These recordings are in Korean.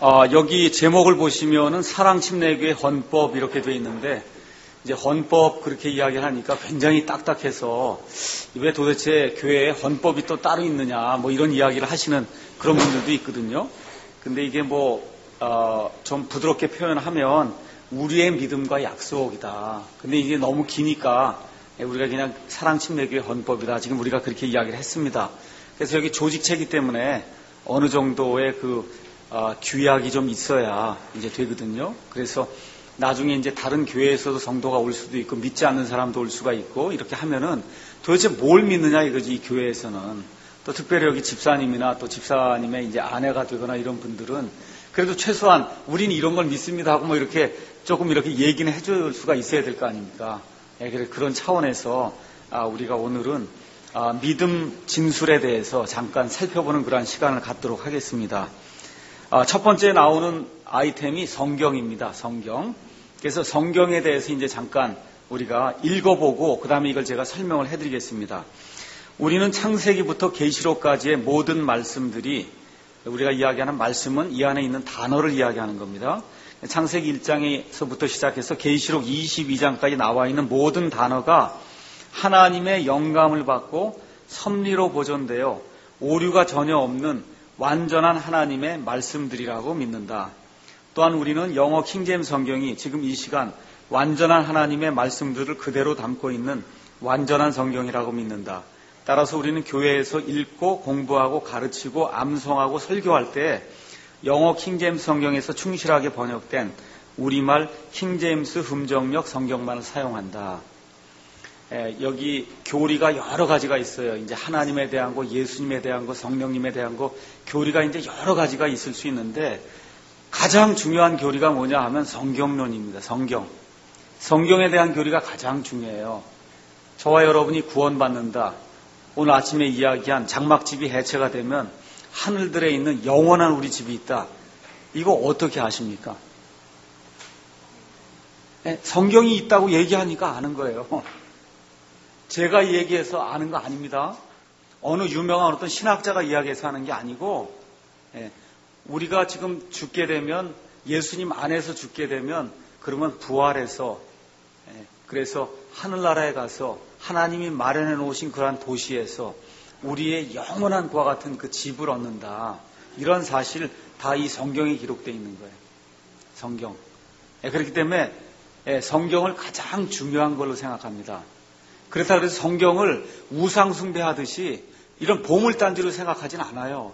여기 제목을 보시면은 사랑침례교회 헌법 이렇게 돼 있는데, 이제 헌법 그렇게 이야기하니까 굉장히 딱딱해서 왜 도대체 교회에 헌법이 또 따로 있느냐 뭐 이런 이야기를 하시는 그런 분들도 있거든요. 근데 이게 좀 부드럽게 표현하면 우리의 믿음과 약속이다. 근데 이게 너무 기니까 우리가 그냥 사랑침례교회 헌법이다. 지금 우리가 그렇게 이야기를 했습니다. 그래서 여기 조직체이기 때문에 어느 정도의 규약이 좀 있어야 이제 되거든요. 그래서 나중에 이제 다른 교회에서도 성도가 올 수도 있고 믿지 않는 사람도 올 수가 있고 이렇게 하면은 도대체 뭘 믿느냐 이거지, 이 교회에서는. 또 특별히 여기 집사님이나 또 집사님의 이제 아내가 되거나 이런 분들은 그래도 최소한 우리는 이런 걸 믿습니다 하고 뭐 이렇게 조금 이렇게 얘기는 해줄 수가 있어야 될 거 아닙니까? 그런 차원에서 우리가 오늘은 믿음 진술에 대해서 잠깐 살펴보는 그러한 시간을 갖도록 하겠습니다. 첫 번째 나오는 아이템이 성경입니다. 성경. 그래서 성경에 대해서 이제 잠깐 우리가 읽어보고 그 다음에 이걸 제가 설명을 해드리겠습니다. 우리는 창세기부터 계시록까지의 모든 말씀들이, 우리가 이야기하는 말씀은 이 안에 있는 단어를 이야기하는 겁니다. 창세기 1장에서부터 시작해서 계시록 22장까지 나와 있는 모든 단어가 하나님의 영감을 받고 섭리로 보존되어 오류가 전혀 없는 완전한 하나님의 말씀들이라고 믿는다. 또한 우리는 영어 킹제임스 성경이 지금 이 시간 완전한 하나님의 말씀들을 그대로 담고 있는 완전한 성경이라고 믿는다. 따라서 우리는 교회에서 읽고 공부하고 가르치고 암송하고 설교할 때 영어 킹제임스 성경에서 충실하게 번역된 우리말 킹제임스 흠정역 성경만을 사용한다. 여기 교리가 여러 가지가 있어요. 이제 하나님에 대한 거, 예수님에 대한 거, 성령님에 대한 거, 교리가 이제 여러 가지가 있을 수 있는데 가장 중요한 교리가 뭐냐 하면 성경론입니다. 성경에 대한 교리가 가장 중요해요. 저와 여러분이 구원받는다. 오늘 아침에 이야기한 장막집이 해체가 되면 하늘들에 있는 영원한 우리 집이 있다. 이거 어떻게 아십니까? 성경이 있다고 얘기하니까 아는 거예요. 제가 얘기해서 아는 거 아닙니다. 어느 유명한 어떤 신학자가 이야기해서 하는 게 아니고, 우리가 지금 죽게 되면, 예수님 안에서 죽게 되면, 그러면 부활해서, 그래서 하늘나라에 가서 하나님이 마련해 놓으신 그러한 도시에서 우리의 영원한 그와 같은 그 집을 얻는다. 이런 사실 다 이 성경에 기록되어 있는 거예요. 성경. 그렇기 때문에 성경을 가장 중요한 걸로 생각합니다. 그렇다고 해서 성경을 우상숭배하듯이 이런 보물단지로 생각하진 않아요.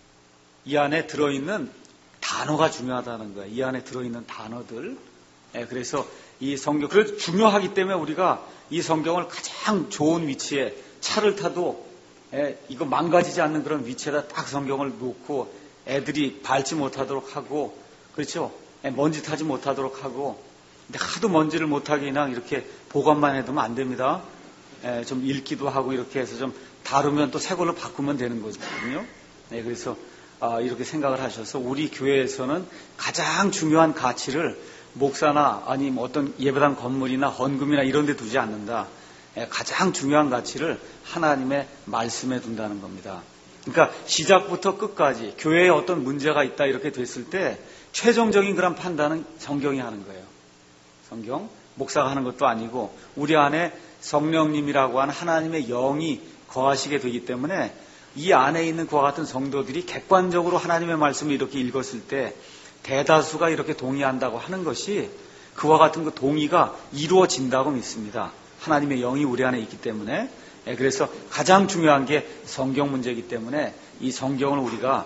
이 안에 들어있는 단어가 중요하다는 거예요. 이 안에 들어있는 단어들. 그래서 이 성경, 그래서 중요하기 때문에 우리가 이 성경을 가장 좋은 위치에, 차를 타도 이거 망가지지 않는 그런 위치에다 딱 성경을 놓고 애들이 밟지 못하도록 하고, 그렇죠? 먼지 타지 못하도록 하고. 근데 하도 먼지를 못하게 그냥 이렇게 보관만 해두면 안 됩니다. 좀 읽기도 하고 이렇게 해서 좀 다루면 또 새 걸로 바꾸면 되는 거거든요. 그래서 이렇게 생각을 하셔서 우리 교회에서는 가장 중요한 가치를 목사나 아니면 어떤 예배당 건물이나 헌금이나 이런 데 두지 않는다. 가장 중요한 가치를 하나님의 말씀에 둔다는 겁니다. 그러니까 시작부터 끝까지 교회에 어떤 문제가 있다 이렇게 됐을 때 최종적인 그런 판단은 성경이 하는 거예요. 성경, 목사가 하는 것도 아니고 우리 안에 성령님이라고 하는 하나님의 영이 거하시게 되기 때문에 이 안에 있는 그와 같은 성도들이 객관적으로 하나님의 말씀을 이렇게 읽었을 때 대다수가 이렇게 동의한다고 하는 것이 그와 같은 그 동의가 이루어진다고 믿습니다. 하나님의 영이 우리 안에 있기 때문에. 그래서 가장 중요한 게 성경 문제이기 때문에 이 성경을 우리가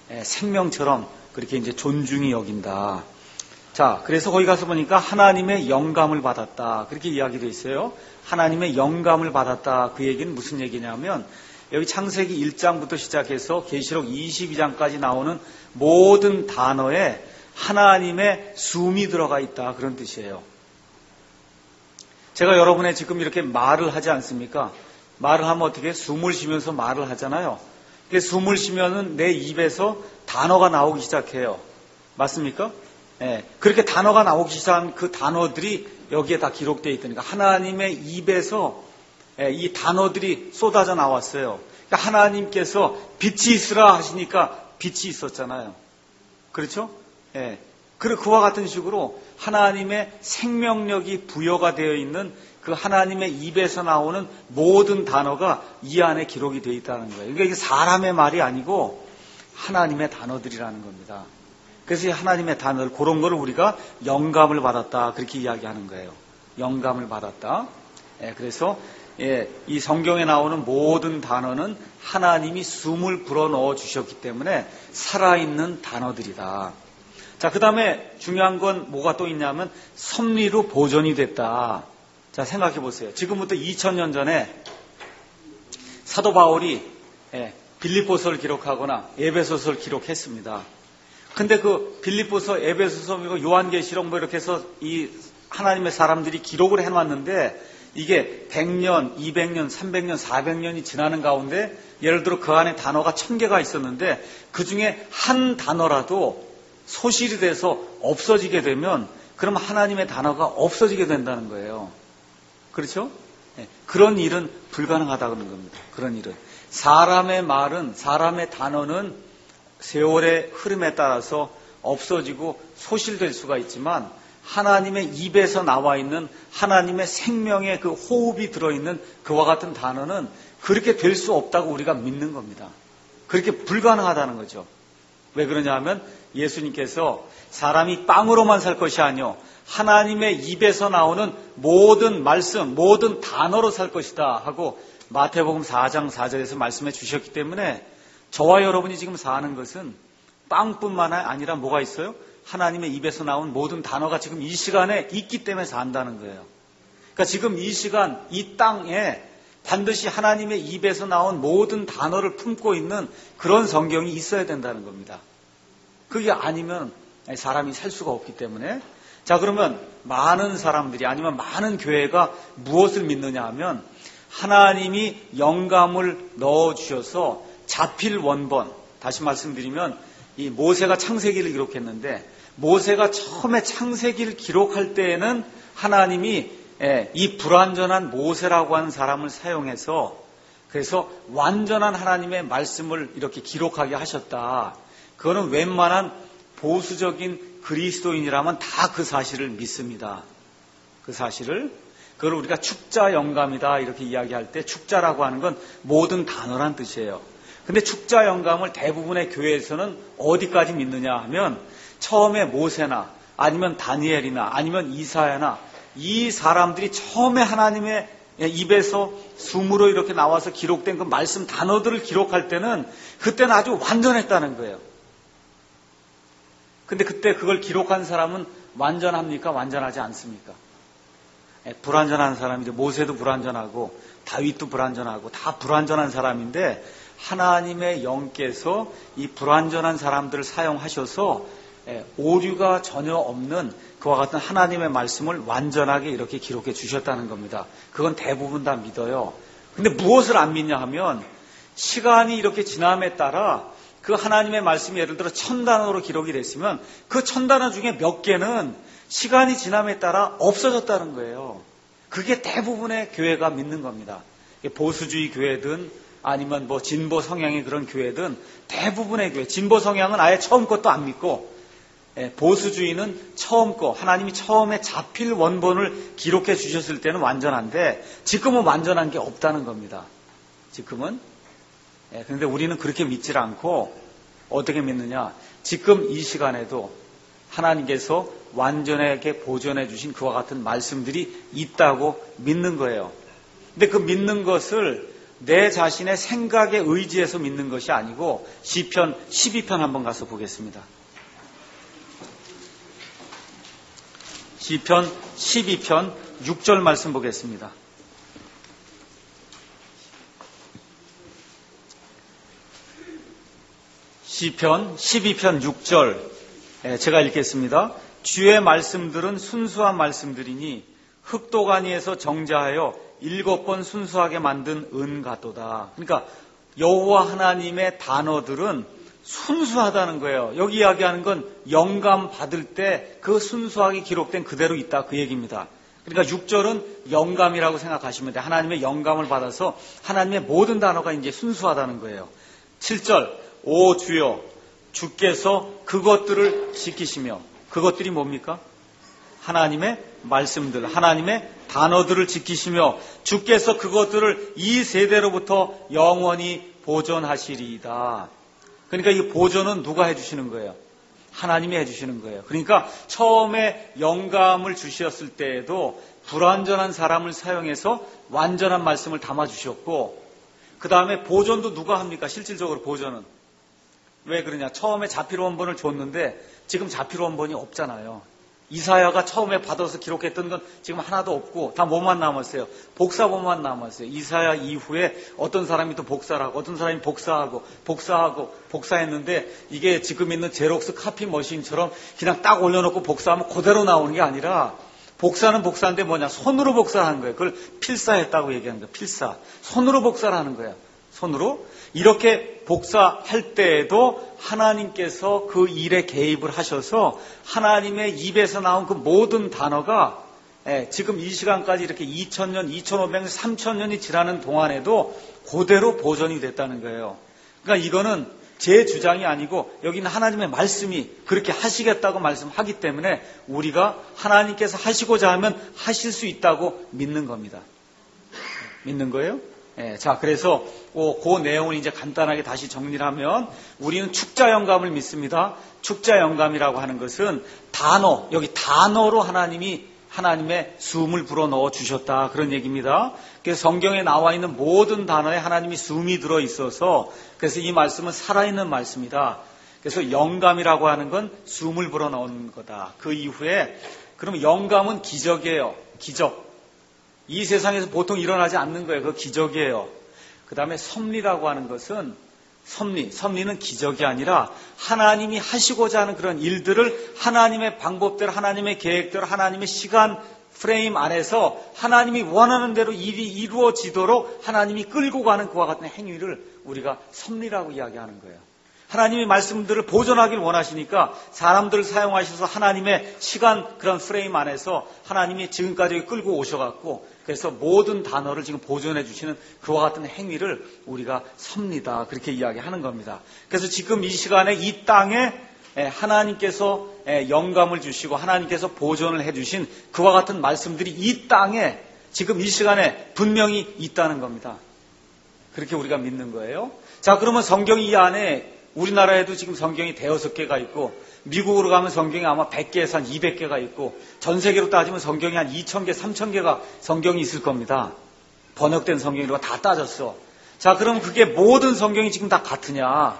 생명처럼 그렇게 이제 존중히 여긴다. 자, 그래서 거기 가서 보니까 하나님의 영감을 받았다. 그렇게 이야기되어 있어요. 하나님의 영감을 받았다. 그 얘기는 무슨 얘기냐면 여기 창세기 1장부터 시작해서 계시록 22장까지 나오는 모든 단어에 하나님의 숨이 들어가 있다. 그런 뜻이에요. 제가 여러분의 지금 이렇게 말을 하지 않습니까? 말을 하면 어떻게 숨을 쉬면서 말을 하잖아요. 숨을 쉬면은 내 입에서 단어가 나오기 시작해요. 맞습니까? 그렇게 단어가 나오기 시작한 그 단어들이 여기에 다 기록되어 있다니까. 하나님의 입에서 이 단어들이 쏟아져 나왔어요. 그러니까 하나님께서 빛이 있으라 하시니까 빛이 있었잖아요. 그렇죠? 예. 그리고 그와 같은 식으로 하나님의 생명력이 부여가 되어 있는 그 하나님의 입에서 나오는 모든 단어가 이 안에 기록이 되어 있다는 거예요. 그러니까 이게 사람의 말이 아니고 하나님의 단어들이라는 겁니다. 그래서 이 하나님의 단어들, 그런 거를 우리가 영감을 받았다, 그렇게 이야기하는 거예요. 영감을 받았다. 예, 그래서 이 성경에 나오는 모든 단어는 하나님이 숨을 불어넣어 주셨기 때문에 살아있는 단어들이다. 자, 그 다음에 중요한 건 뭐가 또 있냐면 섭리로 보존이 됐다. 자, 생각해 보세요. 지금부터 2000년 전에 사도 바울이 빌립보서를 기록하거나 에베소서를 기록했습니다. 근데 그 빌립보서, 에베소서, 요한계시록 이렇게 해서 이 하나님의 사람들이 기록을 해놨는데 이게 100년, 200년, 300년, 400년이 지나는 가운데 예를 들어 그 안에 단어가 1000개가 있었는데 그 중에 한 단어라도 소실이 돼서 없어지게 되면 그럼 하나님의 단어가 없어지게 된다는 거예요. 그렇죠? 그런 일은 불가능하다는 겁니다. 그런 일은. 사람의 말은, 사람의 단어는 세월의 흐름에 따라서 없어지고 소실될 수가 있지만 하나님의 입에서 나와 있는 하나님의 생명의 그 호흡이 들어있는 그와 같은 단어는 그렇게 될 수 없다고 우리가 믿는 겁니다. 그렇게 불가능하다는 거죠. 왜 그러냐 하면 예수님께서 사람이 빵으로만 살 것이 아니요 하나님의 입에서 나오는 모든 말씀, 모든 단어로 살 것이다 하고 마태복음 4장 4절에서 말씀해 주셨기 때문에 저와 여러분이 지금 사는 것은 빵뿐만 아니라 뭐가 있어요? 하나님의 입에서 나온 모든 단어가 지금 이 시간에 있기 때문에 산다는 거예요. 그러니까 지금 이 시간, 이 땅에 반드시 하나님의 입에서 나온 모든 단어를 품고 있는 그런 성경이 있어야 된다는 겁니다. 그게 아니면 사람이 살 수가 없기 때문에. 자, 그러면 많은 사람들이 아니면 많은 교회가 무엇을 믿느냐 하면 하나님이 영감을 넣어주셔서 자필 원본, 다시 말씀드리면 이 모세가 창세기를 기록했는데 모세가 처음에 창세기를 기록할 때에는 하나님이 이 불완전한 모세라고 하는 사람을 사용해서 그래서 완전한 하나님의 말씀을 이렇게 기록하게 하셨다. 그거는 웬만한 보수적인 그리스도인이라면 다 그 사실을 믿습니다. 그 사실을. 그걸 우리가 축자 영감이다 이렇게 이야기할 때 축자라고 하는 건 모든 단어란 뜻이에요. 근데 축자 영감을 대부분의 교회에서는 어디까지 믿느냐 하면 처음에 모세나 아니면 다니엘이나 아니면 이사야나 이 사람들이 처음에 하나님의 입에서 숨으로 이렇게 나와서 기록된 그 말씀 단어들을 기록할 때는 그때는 아주 완전했다는 거예요. 근데 그때 그걸 기록한 사람은 완전합니까? 완전하지 않습니까? 불완전한 사람인데 모세도 불완전하고 다윗도 불완전하고 다 불완전한 사람인데 하나님의 영께서 이 불완전한 사람들을 사용하셔서 오류가 전혀 없는 그와 같은 하나님의 말씀을 완전하게 이렇게 기록해 주셨다는 겁니다. 그건 대부분 다 믿어요. 근데 무엇을 안 믿냐 하면 시간이 이렇게 지남에 따라 그 하나님의 말씀이 예를 들어 1000단어로 기록이 됐으면 그 1000단어 중에 몇 개는 시간이 지남에 따라 없어졌다는 거예요. 그게 대부분의 교회가 믿는 겁니다. 보수주의 교회든 아니면 뭐 진보 성향의 그런 교회든 대부분의 교회, 진보 성향은 아예 처음 것도 안 믿고 보수주의는 처음 거, 하나님이 처음에 자필 원본을 기록해 주셨을 때는 완전한데 지금은 완전한 게 없다는 겁니다. 지금은. 그런데 우리는 그렇게 믿질 않고 어떻게 믿느냐? 지금 이 시간에도 하나님께서 완전하게 보존해 주신 그와 같은 말씀들이 있다고 믿는 거예요. 근데 그 믿는 것을 내 자신의 생각에 의지해서 믿는 것이 아니고 시편 12편 한번 가서 보겠습니다. 시편 12편 6절 말씀 보겠습니다. 시편 12편 6절 제가 읽겠습니다. 주의 말씀들은 순수한 말씀들이니 흑도가니에서 정자하여 7번 순수하게 만든 은 같도다. 그러니까 여호와 하나님의 단어들은 순수하다는 거예요. 여기 이야기하는 건 영감 받을 때 그 순수하게 기록된 그대로 있다 그 얘기입니다. 그러니까 6절은 영감이라고 생각하시면 돼요. 하나님의 영감을 받아서 하나님의 모든 단어가 이제 순수하다는 거예요. 7절 오 주여 주께서 그것들을 지키시며, 그것들이 뭡니까? 하나님의 말씀들, 하나님의 단어들을 지키시며 주께서 그것들을 이 세대로부터 영원히 보존하시리이다. 그러니까 이 보존은 누가 해주시는 거예요? 하나님이 해주시는 거예요. 그러니까 처음에 영감을 주셨을 때에도 불완전한 사람을 사용해서 완전한 말씀을 담아주셨고, 그 다음에 보존도 누가 합니까? 실질적으로 보존은. 왜 그러냐? 처음에 자필 원본을 줬는데 지금 자필 원본이 없잖아요. 이사야가 처음에 받아서 기록했던 건 지금 하나도 없고 다 뭐만 남았어요? 복사본만 남았어요. 이사야 이후에 어떤 사람이 또 복사를 하고 어떤 사람이 복사했는데 이게 지금 있는 제록스 카피 머신처럼 그냥 딱 올려놓고 복사하면 그대로 나오는 게 아니라, 복사는 복사인데 뭐냐? 손으로 복사하는 거예요. 그걸 필사했다고 얘기하는 거예요. 필사. 손으로 복사를 하는 거예요. 손으로. 이렇게 복사할 때에도 하나님께서 그 일에 개입을 하셔서 하나님의 입에서 나온 그 모든 단어가 지금 이 시간까지 이렇게 2000년, 2500년, 3000년이 지나는 동안에도 그대로 보존이 됐다는 거예요. 그러니까 이거는 제 주장이 아니고 여기는 하나님의 말씀이 그렇게 하시겠다고 말씀하기 때문에 우리가 하나님께서 하시고자 하면 하실 수 있다고 믿는 겁니다. 믿는 거예요? 자, 그래서 그 내용을 이제 간단하게 다시 정리를 하면 우리는 축자 영감을 믿습니다. 축자 영감이라고 하는 것은 단어, 여기 단어로 하나님의 숨을 불어넣어 주셨다, 그런 얘기입니다. 그래서 성경에 나와 있는 모든 단어에 하나님이 숨이 들어 있어서, 그래서 이 말씀은 살아있는 말씀이다. 그래서 영감이라고 하는 건 숨을 불어넣은 거다. 그 이후에 그러면 영감은 기적이에요. 기적. 이 세상에서 보통 일어나지 않는 거예요. 그거 기적이에요. 그 다음에 섭리라고 하는 것은 섭리는 기적이 아니라 하나님이 하시고자 하는 그런 일들을 하나님의 방법대로, 하나님의 계획대로, 하나님의 시간 프레임 안에서 하나님이 원하는 대로 일이 이루어지도록 하나님이 끌고 가는 그와 같은 행위를 우리가 섭리라고 이야기하는 거예요. 하나님의 말씀들을 보존하길 원하시니까 사람들을 사용하셔서 하나님의 시간 그런 프레임 안에서 하나님이 지금까지 끌고 오셔갖고, 그래서 모든 단어를 지금 보존해 주시는 그와 같은 행위를 우리가 섭니다, 그렇게 이야기하는 겁니다. 그래서 지금 이 시간에 이 땅에 하나님께서 영감을 주시고 하나님께서 보존을 해주신 그와 같은 말씀들이 이 땅에 지금 이 시간에 분명히 있다는 겁니다. 그렇게 우리가 믿는 거예요. 자, 그러면 성경이 이 안에, 우리나라에도 지금 성경이 5개가 있고 미국으로 가면 성경이 아마 100개에서 한 200개가 있고 전 세계로 따지면 성경이 한 2000개, 3000개가 성경이 있을 겁니다. 번역된 성경이라고 다 따졌어. 자, 그럼 그게 모든 성경이 지금 다 같으냐?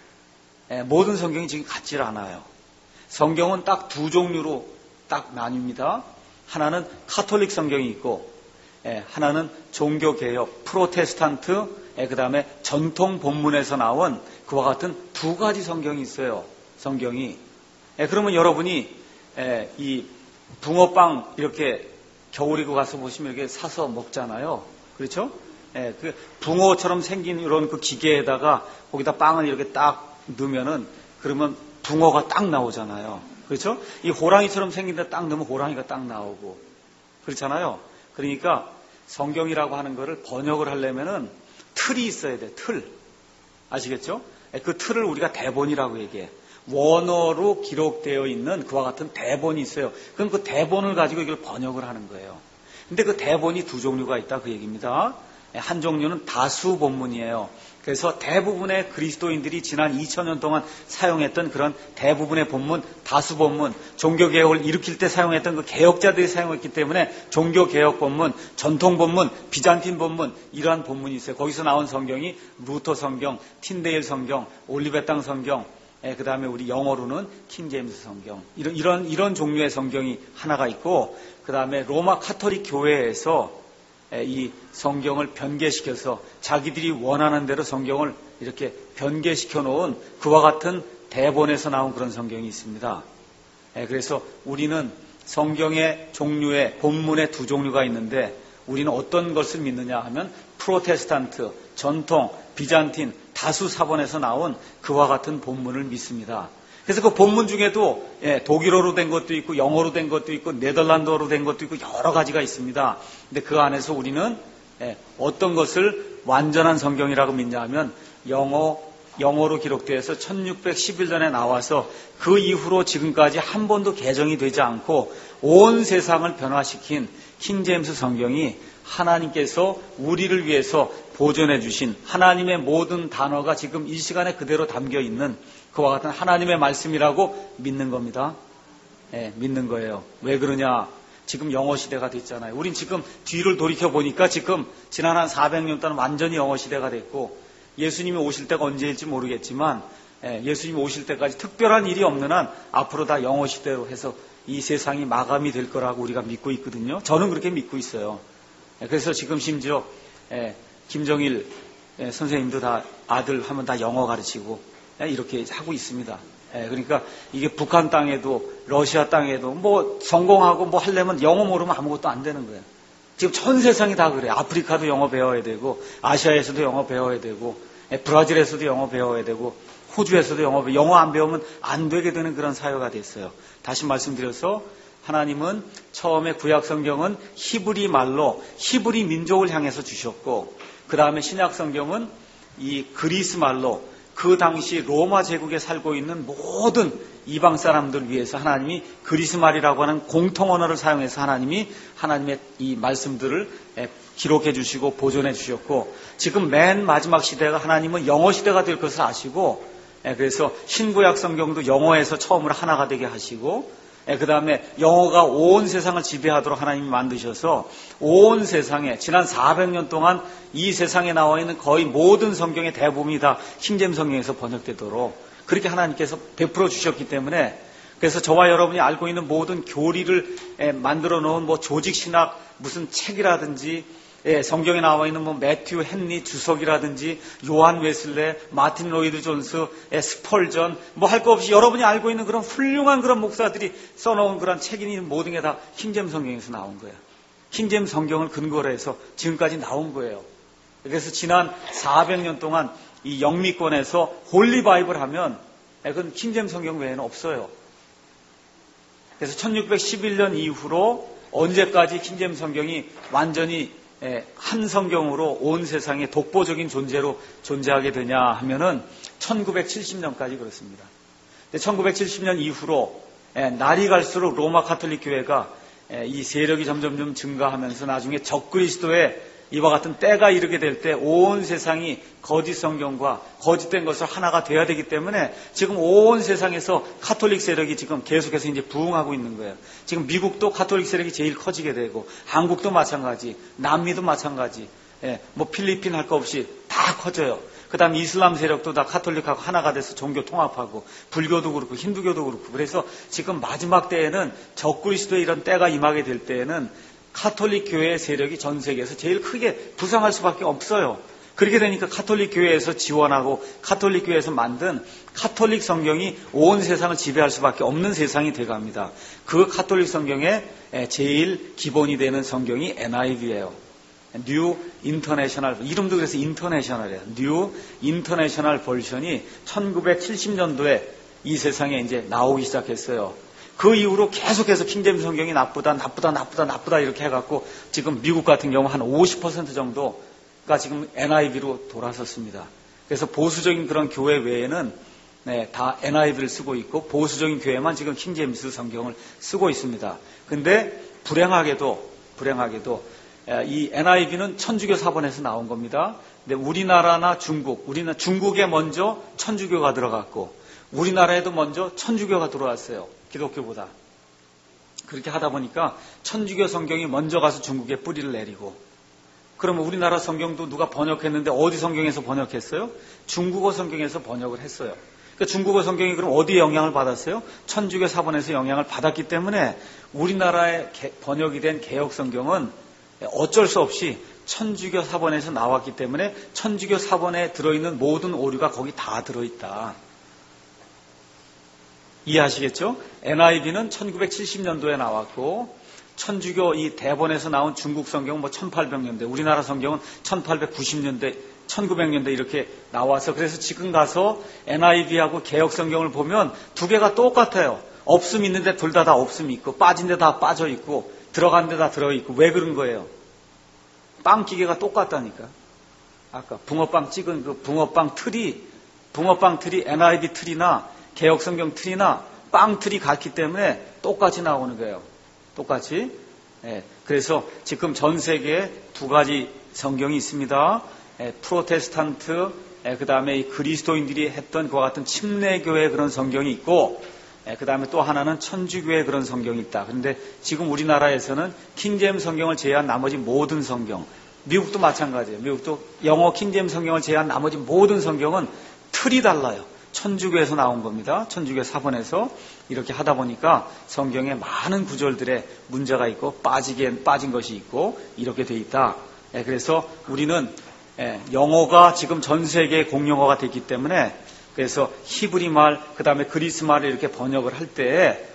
모든 성경이 지금 같질 않아요. 성경은 딱 두 종류로 딱 나뉩니다. 하나는 카톨릭 성경이 있고 하나는 종교개혁, 프로테스탄트, 그 다음에 전통 본문에서 나온 그와 같은 두 가지 성경이 있어요. 성경이. 그러면 여러분이 이 붕어빵 이렇게 겨울이고 가서 보시면 이렇게 사서 먹잖아요. 그렇죠? 그 붕어처럼 생긴 이런 그 기계에다가 거기다 빵을 이렇게 딱 넣으면은 그러면 붕어가 딱 나오잖아요. 그렇죠? 이 호랑이처럼 생긴 데 딱 넣으면 호랑이가 딱 나오고 그렇잖아요. 그러니까 성경이라고 하는 거를 번역을 하려면은 틀이 있어야 돼. 틀. 아시겠죠? 그 틀을 우리가 대본이라고 얘기해. 원어로 기록되어 있는 그와 같은 대본이 있어요. 그럼 그 대본을 가지고 이걸 번역을 하는 거예요. 근데 그 대본이 두 종류가 있다, 그 얘기입니다. 한 종류는 다수 본문이에요. 그래서 대부분의 그리스도인들이 지난 2000년 동안 사용했던 그런 대부분의 본문, 다수 본문, 종교개혁을 일으킬 때 사용했던 그 개혁자들이 사용했기 때문에 종교개혁 본문, 전통 본문, 비잔틴 본문, 이러한 본문이 있어요. 거기서 나온 성경이 루터 성경, 틴데일 성경, 올리베땅 성경, 그 다음에 우리 영어로는 킹제임스 성경, 이런 종류의 성경이 하나가 있고, 그 다음에 로마 카톨릭 교회에서 이 성경을 변개시켜서 자기들이 원하는 대로 성경을 이렇게 변개시켜 놓은 그와 같은 대본에서 나온 그런 성경이 있습니다. 그래서 우리는 성경의 종류의 본문의 두 종류가 있는데 우리는 어떤 것을 믿느냐 하면 프로테스탄트, 전통, 비잔틴, 다수 사본에서 나온 그와 같은 본문을 믿습니다. 그래서 그 본문 중에도 독일어로 된 것도 있고 영어로 된 것도 있고 네덜란드어로 된 것도 있고 여러 가지가 있습니다. 근데 그 안에서 우리는 어떤 것을 완전한 성경이라고 믿냐 하면 영어, 영어로 기록되어서 1611년에 나와서 그 이후로 지금까지 한 번도 개정이 되지 않고 온 세상을 변화시킨 킹제임스 성경이 하나님께서 우리를 위해서 보존해 주신 하나님의 모든 단어가 지금 이 시간에 그대로 담겨 있는 그와 같은 하나님의 말씀이라고 믿는 겁니다. 네, 믿는 거예요. 왜 그러냐? 지금 영어 시대가 됐잖아요. 우린 지금 뒤를 돌이켜 보니까 지금 지난 한 400년 동안 완전히 영어 시대가 됐고 예수님이 오실 때가 언제일지 모르겠지만 예수님이 오실 때까지 특별한 일이 없는 한 앞으로 다 영어 시대로 해서 이 세상이 마감이 될 거라고 우리가 믿고 있거든요. 저는 그렇게 믿고 있어요. 그래서 지금 심지어 김정일 선생님도 다 아들 하면 다 영어 가르치고 이렇게 하고 있습니다. 그러니까 이게 북한 땅에도 러시아 땅에도 뭐 성공하고 뭐 하려면 영어 모르면 아무것도 안 되는 거예요. 지금 전 세상이 다 그래요. 아프리카도 영어 배워야 되고 아시아에서도 영어 배워야 되고 브라질에서도 영어 배워야 되고 호주에서도 영어 안 배우면 안 되게 되는 그런 사회가 됐어요. 다시 말씀드려서 하나님은 처음에 구약 성경은 히브리 말로 히브리 민족을 향해서 주셨고 그 다음에 신약 성경은 이 그리스 말로 그 당시 로마 제국에 살고 있는 모든 이방 사람들 위해서 하나님이 그리스 말이라고 하는 공통 언어를 사용해서 하나님이 하나님의 이 말씀들을 기록해 주시고 보존해 주셨고 지금 맨 마지막 시대가 하나님은 영어 시대가 될 것을 아시고 그래서 신구약 성경도 영어에서 처음으로 하나가 되게 하시고 그 다음에 영어가 온 세상을 지배하도록 하나님이 만드셔서 온 세상에 지난 400년 동안 이 세상에 나와 있는 거의 모든 성경의 대부분이 다 킹제임스 성경에서 번역되도록 그렇게 하나님께서 베풀어 주셨기 때문에 그래서 저와 여러분이 알고 있는 모든 교리를 만들어 놓은 뭐 조직신학 무슨 책이라든지 성경에 나와 있는 뭐 매튜 헨리 주석이라든지 요한 웨슬레, 마틴 로이드 존스, 스펄전 뭐 할 거 없이 여러분이 알고 있는 그런 훌륭한 그런 목사들이 써놓은 그런 책이 모든 게 다 킹제임스 성경에서 나온 거예요. 킹제임스 성경을 근거로 해서 지금까지 나온 거예요. 그래서 지난 400년 동안 이 영미권에서 홀리 바이블 하면 그건 킹제임스 성경 외에는 없어요. 그래서 1611년 이후로 언제까지 킹제임스 성경이 완전히 한 성경으로 온 세상에 독보적인 존재로 존재하게 되냐 하면은 1970년까지 그렇습니다. 1970년 이후로 날이 갈수록 로마 가톨릭 교회가 이 세력이 점점 증가하면서 나중에 적그리스도의 이와 같은 때가 이르게 될 때 온 세상이 거짓 성경과 거짓된 것을 하나가 돼야 되기 때문에 지금 온 세상에서 가톨릭 세력이 지금 계속해서 이제 부흥하고 있는 거예요. 지금 미국도 가톨릭 세력이 제일 커지게 되고 한국도 마찬가지, 남미도 마찬가지, 뭐 필리핀 할 거 없이 다 커져요. 그 다음 이슬람 세력도 다 가톨릭하고 하나가 돼서 종교 통합하고 불교도 그렇고 힌두교도 그렇고 그래서 지금 마지막 때에는 적그리스도의 이런 때가 임하게 될 때에는 가톨릭 교회의 세력이 전 세계에서 제일 크게 부상할 수밖에 없어요. 그렇게 되니까 가톨릭 교회에서 지원하고 가톨릭 교회에서 만든 가톨릭 성경이 온 세상을 지배할 수밖에 없는 세상이 돼갑니다. 그 가톨릭 성경의 제일 기본이 되는 성경이 NIV예요. New International, 이름도 그래서 인터내셔널이에요. New International 버전이 1970년도에 이 세상에 이제 나오기 시작했어요. 그 이후로 계속해서 킹제임스 성경이 나쁘다 이렇게 해갖고 지금 미국 같은 경우 한 50% 정도가 지금 NIV로 돌아섰습니다. 그래서 보수적인 그런 교회 외에는 다 NIV를 쓰고 있고 보수적인 교회만 지금 킹제임스 성경을 쓰고 있습니다. 근데 불행하게도 이 NIV는 천주교 사본에서 나온 겁니다. 근데 우리나라나 중국에 먼저 천주교가 들어갔고 우리나라에도 먼저 천주교가 들어왔어요. 기독교보다. 그렇게 하다 보니까 천주교 성경이 먼저 가서 중국에 뿌리를 내리고 그러면 우리나라 성경도 누가 번역했는데 어디 성경에서 번역했어요? 중국어 성경에서 번역을 했어요. 그러니까 중국어 성경이 그럼 어디에 영향을 받았어요? 천주교 사본에서 영향을 받았기 때문에 우리나라에 번역이 된 개역 성경은 어쩔 수 없이 천주교 사본에서 나왔기 때문에 천주교 사본에 들어있는 모든 오류가 거기 다 들어있다. 이해하시겠죠? NIV는 1970년도에 나왔고 천주교 이 대본에서 나온 중국 성경은 뭐 1800년대, 우리나라 성경은 1890년대, 1900년대 이렇게 나와서 그래서 지금 가서 NIV하고 개역 성경을 보면 두 개가 똑같아요. 없음 있는데 둘 다 없음이 있고 빠진 데 다 빠져 있고 들어간 데 다 들어 있고 왜 그런 거예요? 빵 기계가 똑같다니까. 아까 붕어빵 찍은 그 붕어빵 틀이 붕어빵 틀이 NIV 틀이나 개혁성경 틀이나 빵 틀이 같기 때문에 똑같이 나오는 거예요. 똑같이. 그래서 지금 전 세계에 두 가지 성경이 있습니다. 프로테스탄트, 그 다음에 그리스도인들이 했던 그와 같은 침례교회 그런 성경이 있고, 그 다음에 또 하나는 천주교회 그런 성경이 있다. 그런데 지금 우리나라에서는 킹제임스 성경을 제외한 나머지 모든 성경, 미국도 마찬가지예요. 미국도 영어 킹제임스 성경을 제외한 나머지 모든 성경은 틀이 달라요. 천주교에서 나온 겁니다. 천주교 사본에서 이렇게 하다 보니까 성경에 많은 구절들에 문제가 있고 빠진 것이 있고 이렇게 돼 있다. 그래서 우리는 영어가 지금 전 세계 공용어가 됐기 때문에 그래서 히브리 말, 그 다음에 그리스 말을 이렇게 번역을 할 때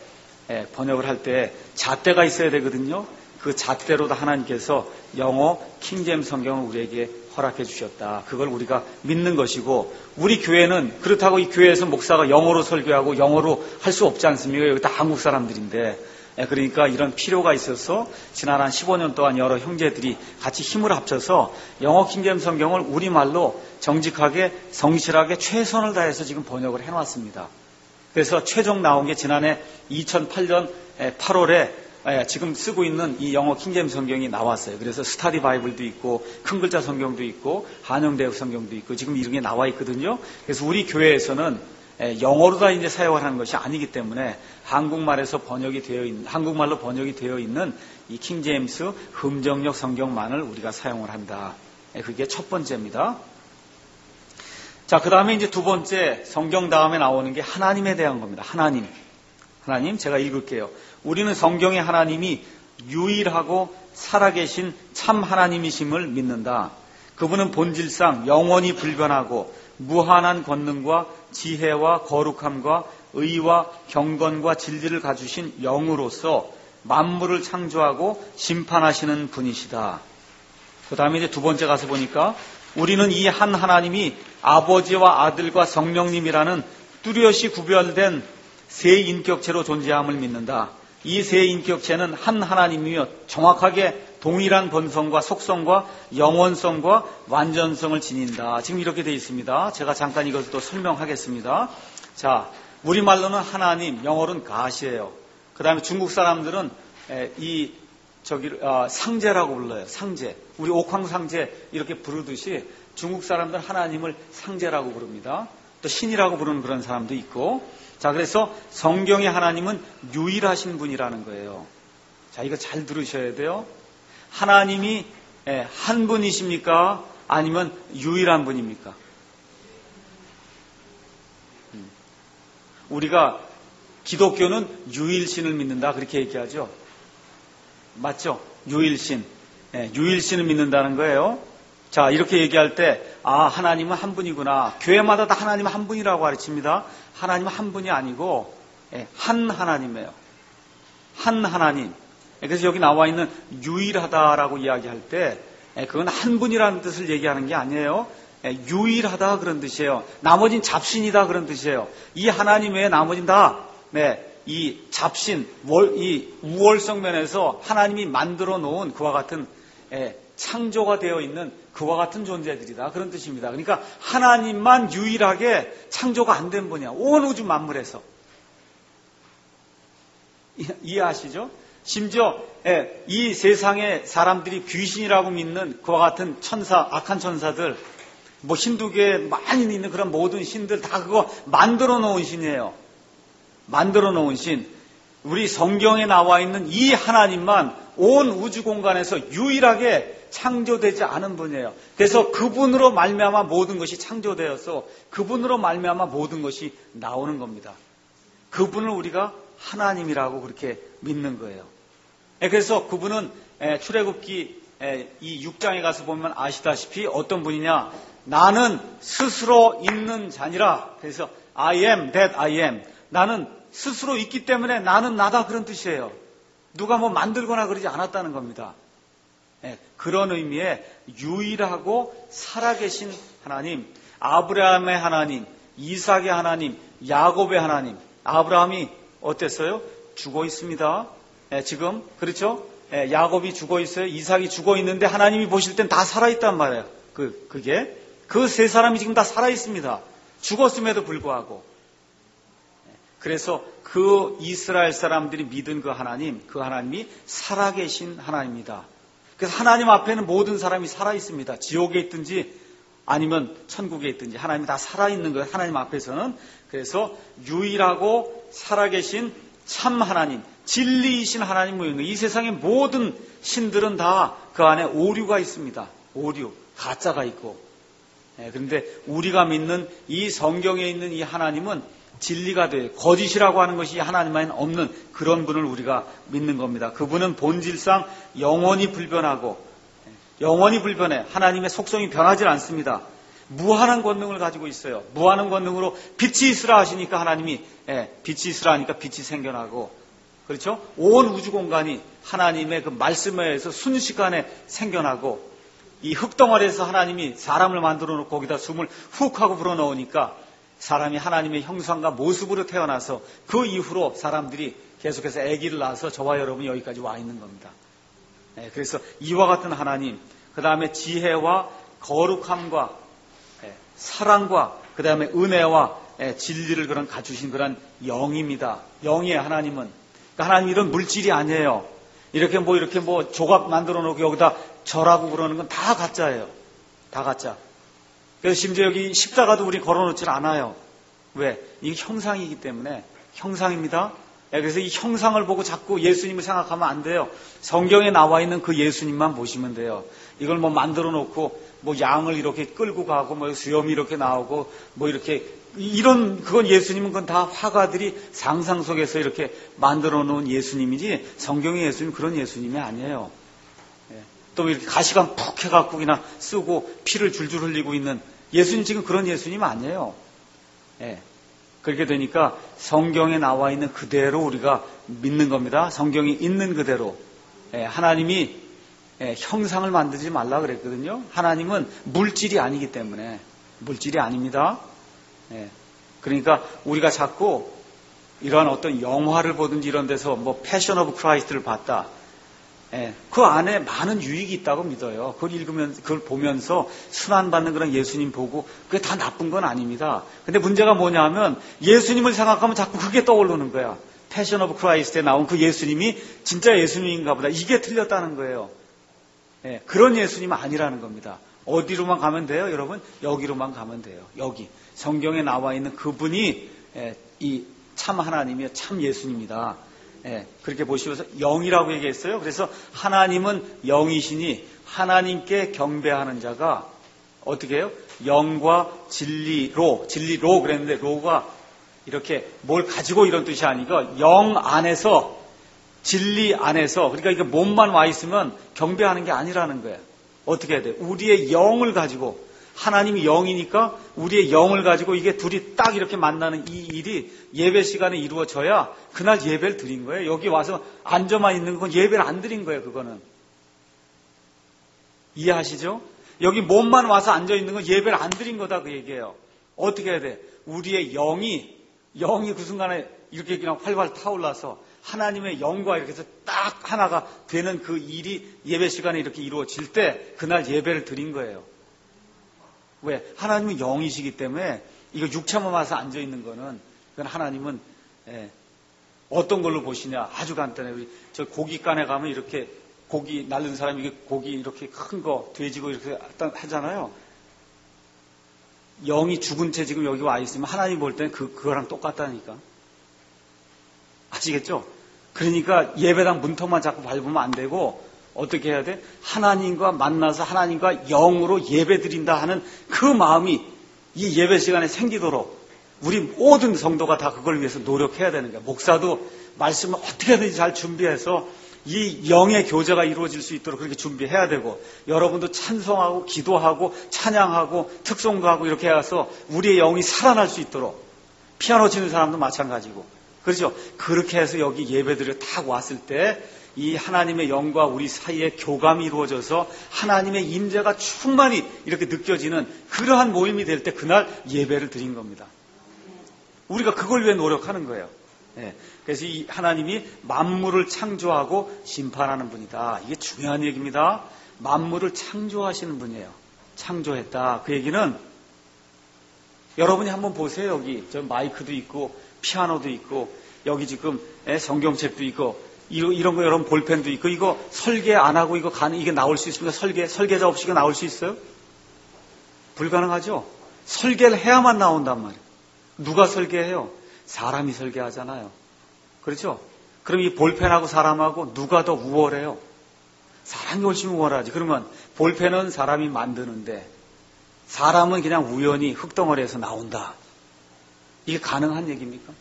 잣대가 있어야 되거든요. 그 잣대로도 하나님께서 영어 킹제임스 성경을 우리에게 허락해 주셨다. 그걸 우리가 믿는 것이고, 우리 교회는 그렇다고 이 교회에서 목사가 영어로 설교하고 영어로 할 수 없지 않습니까? 여기 다 한국 사람들인데. 그러니까 이런 필요가 있어서 지난 한 15년 동안 여러 형제들이 같이 힘을 합쳐서 영어 킹제임스 성경을 우리말로 정직하게 성실하게 최선을 다해서 지금 번역을 해놨습니다. 그래서 최종 나온 게 지난해 2008년 8월에 지금 쓰고 있는 이 영어 킹제임스 성경이 나왔어요. 그래서 스타디 바이블도 있고 큰 글자 성경도 있고 한영대역 성경도 있고 지금 이런 게 나와 있거든요. 그래서 우리 교회에서는 영어로 다 이제 사용을 하는 것이 아니기 때문에 한국말로 번역이 되어 있는 이 킹제임스 흠정역 성경만을 우리가 사용을 한다. 그게 첫 번째입니다. 자, 그 다음에 이제 두 번째, 성경 다음에 나오는 게 하나님에 대한 겁니다. 하나님, 제가 읽을게요. 우리는 성경의 하나님이 유일하고 살아계신 참 하나님이심을 믿는다. 그분은 본질상 영원히 불변하고 무한한 권능과 지혜와 거룩함과 의와 경건과 진리를 가주신 영으로서 만물을 창조하고 심판하시는 분이시다. 그 다음에 이제 두 번째 가서 보니까 우리는 이 한 하나님이 아버지와 아들과 성령님이라는 뚜렷이 구별된 세 인격체로 존재함을 믿는다. 이 세 인격체는 한 하나님이며 정확하게 동일한 본성과 속성과 영원성과 완전성을 지닌다. 지금 이렇게 되어 있습니다. 제가 잠깐 이것을 또 설명하겠습니다. 자, 우리말로는 하나님, 영어로는 가시예요. 그 다음에 중국 사람들은 상제라고 불러요. 상제. 우리 옥황상제 이렇게 부르듯이 중국 사람들은 하나님을 상제라고 부릅니다. 또 신이라고 부르는 그런 사람도 있고. 자, 그래서 성경의 하나님은 유일하신 분이라는 거예요. 자, 이거 잘 들으셔야 돼요. 하나님이 한 분이십니까? 아니면 유일한 분입니까? 우리가 기독교는 유일신을 믿는다 그렇게 얘기하죠. 맞죠? 유일신. 유일신을 믿는다는 거예요. 자, 이렇게 얘기할 때 하나님은 한 분이구나. 교회마다 다 하나님은 한 분이라고 가르칩니다. 하나님은 한 분이 아니고 한 하나님이에요. 한 하나님. 그래서 여기 나와 있는 유일하다라고 이야기할 때 그건 한 분이라는 뜻을 얘기하는 게 아니에요. 유일하다 그런 뜻이에요. 나머진 잡신이다 그런 뜻이에요. 이 하나님 외에 나머진 다 이 잡신, 이 우월성 면에서 하나님이 만들어 놓은 그와 같은 창조가 되어 있는 그와 같은 존재들이다 그런 뜻입니다. 그러니까 하나님만 유일하게 창조가 안 된 분이야. 온 우주 만물에서. 이해하시죠? 심지어 이 세상의 사람들이 귀신이라고 믿는 그와 같은 악한 천사들, 뭐 힌두교에 많이 있는 그런 모든 신들 다 그거 만들어 놓은 신이에요. 만들어 놓은 신. 우리 성경에 나와 있는 이 하나님만 온 우주 공간에서 유일하게 창조되지 않은 분이에요. 그래서 그분으로 말미암아 모든 것이 창조되어서 그분으로 말미암아 모든 것이 나오는 겁니다. 그분을 우리가 하나님이라고 그렇게 믿는 거예요. 그래서 그분은 출애굽기 이 6장에 가서 보면 아시다시피 어떤 분이냐? 나는 스스로 있는 자니라. 그래서 I am that I am. 나는 스스로 있기 때문에 나는 나다 그런 뜻이에요. 누가 뭐 만들거나 그러지 않았다는 겁니다. 그런 의미의 유일하고 살아계신 하나님, 아브라함의 하나님, 이삭의 하나님, 야곱의 하나님. 아브라함이 어땠어요? 죽어 있습니다. 지금 그렇죠? 야곱이 죽어 있어요. 이삭이 죽어 있는데 하나님이 보실 땐 다 살아 있단 말이에요. 그게 그 세 사람이 지금 다 살아 있습니다. 죽었음에도 불구하고. 그래서 그 이스라엘 사람들이 믿은 그 하나님이 살아계신 하나님입니다. 그래서 하나님 앞에는 모든 사람이 살아있습니다. 지옥에 있든지 아니면 천국에 있든지 하나님이 다 살아있는 거예요. 하나님 앞에서는. 그래서 유일하고 살아계신 참 하나님, 진리이신 하나님 모양이에요. 이 세상의 모든 신들은 다 그 안에 오류가 있습니다. 오류, 가짜가 있고. 그런데 우리가 믿는 이 성경에 있는 이 하나님은 진리가 돼요. 거짓이라고 하는 것이 하나님만은 없는 그런 분을 우리가 믿는 겁니다. 그분은 본질상 영원히 불변하고 영원히 불변해. 하나님의 속성이 변하지 않습니다. 무한한 권능을 가지고 있어요. 무한한 권능으로 빛이 있으라 하시니까 하나님이 빛이 있으라 하니까 빛이 생겨나고, 그렇죠? 온 우주 공간이 하나님의 그 말씀에 의해서 순식간에 생겨나고, 이 흙덩어리에서 하나님이 사람을 만들어 놓고 거기다 숨을 훅 하고 불어넣으니까 사람이 하나님의 형상과 모습으로 태어나서 그 이후로 사람들이 계속해서 아기를 낳아서 저와 여러분이 여기까지 와 있는 겁니다. 그래서 이와 같은 하나님, 그 다음에 지혜와 거룩함과 사랑과 그 다음에 은혜와 진리를 그런 갖추신 그런 영입니다. 영이에요. 하나님은. 그러니까 하나님 이런 물질이 아니에요. 이렇게 조각 만들어 놓고 여기다 절하고 그러는 건 다 가짜예요. 다 가짜. 그래서 심지어 여기 십자가도 우리 걸어놓질 않아요. 왜? 이게 형상이기 때문에. 형상입니다. 그래서 이 형상을 보고 자꾸 예수님을 생각하면 안 돼요. 성경에 나와 있는 그 예수님만 보시면 돼요. 이걸 만들어 놓고 양을 이렇게 끌고 가고 수염이 이렇게 나오고 그건 예수님은 그건 다 화가들이 상상 속에서 이렇게 만들어 놓은 예수님이지 성경의 예수님은 그런 예수님이 아니에요. 또 이렇게 가시관 푹 해갖고 그냥 쓰고 피를 줄줄 흘리고 있는 예수님, 지금 그런 예수님 아니에요. 그렇게 되니까 성경에 나와 있는 그대로 우리가 믿는 겁니다. 성경이 있는 그대로. 하나님이 형상을 만들지 말라 그랬거든요. 하나님은 물질이 아니기 때문에. 물질이 아닙니다. 그러니까 우리가 자꾸 이러한 어떤 영화를 보든지 이런 데서 패션 오브 크라이스트를 봤다. 그 안에 많은 유익이 있다고 믿어요. 그걸 읽으면, 그걸 보면서 순환받는 그런 예수님 보고 그게 다 나쁜 건 아닙니다. 근데 문제가 뭐냐 하면 예수님을 생각하면 자꾸 그게 떠오르는 거야. 패션 오브 크라이스트에 나온 그 예수님이 진짜 예수님인가 보다. 이게 틀렸다는 거예요. 그런 예수님은 아니라는 겁니다. 어디로만 가면 돼요, 여러분? 여기로만 가면 돼요. 여기. 성경에 나와 있는 그분이 이 참 하나님이요, 참 예수님이다. 그렇게 보시면서 영이라고 얘기했어요. 그래서 하나님은 영이시니 하나님께 경배하는 자가 어떻게 해요? 영과 진리로 그랬는데 로가 이렇게 뭘 가지고 이런 뜻이 아니고 영 안에서, 진리 안에서, 그러니까 이게 몸만 와 있으면 경배하는 게 아니라는 거예요. 어떻게 해야 돼요? 우리의 영을 가지고, 하나님이 영이니까 우리의 영을 가지고 이게 둘이 딱 이렇게 만나는 이 일이 예배 시간에 이루어져야 그날 예배를 드린 거예요. 여기 와서 앉아만 있는 건 예배를 안 드린 거예요. 그거는. 이해하시죠? 여기 몸만 와서 앉아 있는 건 예배를 안 드린 거다 그 얘기예요. 어떻게 해야 돼? 우리의 영이 그 순간에 이렇게 그냥 활활 타올라서 하나님의 영과 이렇게 해서 딱 하나가 되는 그 일이 예배 시간에 이렇게 이루어질 때 그날 예배를 드린 거예요. 왜? 하나님은 영이시기 때문에 이거 육체만 와서 앉아있는 거는, 그건 하나님은 어떤 걸로 보시냐? 아주 간단해요. 우리 저 고깃간에 가면 이렇게 고기 날른 사람이 고기 이렇게 큰 거 돼지고 이렇게 하잖아요. 영이 죽은 채 지금 여기 와 있으면 하나님 볼 때는 그거랑 똑같다니까. 아시겠죠? 그러니까 예배당 문턱만 자꾸 밟으면 안 되고 어떻게 해야 돼? 하나님과 만나서 하나님과 영으로 예배드린다 하는 그 마음이 이 예배 시간에 생기도록 우리 모든 성도가 다 그걸 위해서 노력해야 되는 거야. 목사도 말씀을 어떻게든지 잘 준비해서 이 영의 교제가 이루어질 수 있도록 그렇게 준비해야 되고, 여러분도 찬송하고 기도하고 찬양하고 특송가하고 이렇게 해서 우리의 영이 살아날 수 있도록, 피아노 치는 사람도 마찬가지고, 그렇죠? 그렇게 해서 여기 예배드려 딱 왔을 때 이 하나님의 영과 우리 사이에 교감이 이루어져서 하나님의 임재가 충만히 이렇게 느껴지는 그러한 모임이 될 때 그날 예배를 드린 겁니다. 우리가 그걸 위해 노력하는 거예요. 그래서 이 하나님이 만물을 창조하고 심판하는 분이다. 이게 중요한 얘기입니다. 만물을 창조하시는 분이에요. 창조했다. 그 얘기는 여러분이 한번 보세요. 여기 저 마이크도 있고 피아노도 있고 여기 지금 성경책도 있고 이런 거 여러분 볼펜도 있고 이거 설계 안 하고 이게 나올 수 있습니까? 설계자 없이 이거 나올 수 있어요? 불가능하죠. 설계를 해야만 나온단 말이에요. 누가 설계해요? 사람이 설계하잖아요. 그렇죠? 그럼 이 볼펜하고 사람하고 누가 더 우월해요? 사람이 훨씬 우월하지. 그러면 볼펜은 사람이 만드는데 사람은 그냥 우연히 흙덩어리에서 나온다. 이게 가능한 얘기입니까?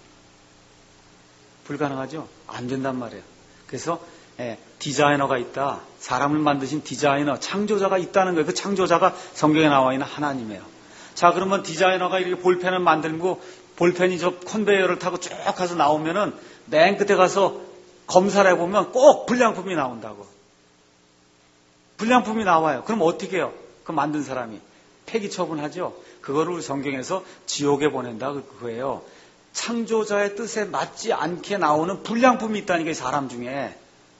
불가능하죠? 안 된단 말이에요. 그래서 디자이너가 있다. 사람을 만드신 디자이너, 창조자가 있다는 거예요. 그 창조자가 성경에 나와 있는 하나님이에요. 자, 그러면 디자이너가 이렇게 볼펜을 만들고 볼펜이 저 컨베이어를 타고 쭉 가서 나오면은 맨 끝에 가서 검사를 해보면 꼭 불량품이 나온다고. 불량품이 나와요. 그럼 어떻게 해요? 그 만든 사람이 폐기 처분하죠. 그거를 우리 성경에서 지옥에 보낸다 그거예요. 창조자의 뜻에 맞지 않게 나오는 불량품이 있다니까 사람 중에.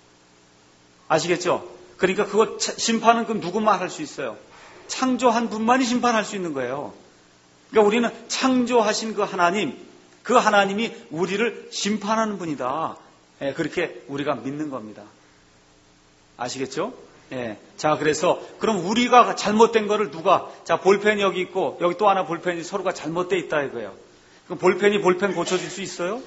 아시겠죠? 그러니까 그거 심판은 그럼 누구만 할 수 있어요? 창조한 분만이 심판할 수 있는 거예요. 그러니까 우리는 창조하신 그 하나님이 우리를 심판하는 분이다. 그렇게 우리가 믿는 겁니다. 아시겠죠? 자, 그래서 그럼 우리가 잘못된 거를 자, 볼펜이 여기 있고 여기 또 하나 볼펜이 서로가 잘못돼 있다 이거예요. 그럼 볼펜이 볼펜 고쳐줄 수 있어요?